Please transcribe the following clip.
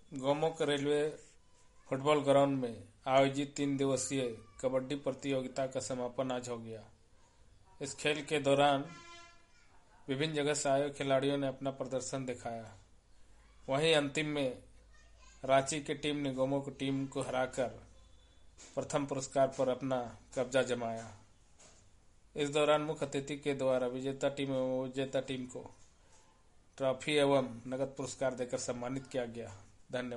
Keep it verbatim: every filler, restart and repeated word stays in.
Gomukh railway football ground में आयोजित तीन दिवसीय कबड्डी प्रतियोगिता का समापन आज हो गया। इस खेल के दौरान विभिन्न जगह से आए खिलाड़ियों ने अपना प्रदर्शन दिखाया। वहीं अंतिम में रांची की टीम ने गोमुख टीम को हराकर प्रथम पुरस्कार पर अपना कब्जा जमाया। इस दौरान मुख्य अतिथि के द्वारा विजेता टीम एवं विजेता टीम को ट्रॉफी एवं नगद पुरस्कार देकर सम्मानित किया गया। धन्यवाद।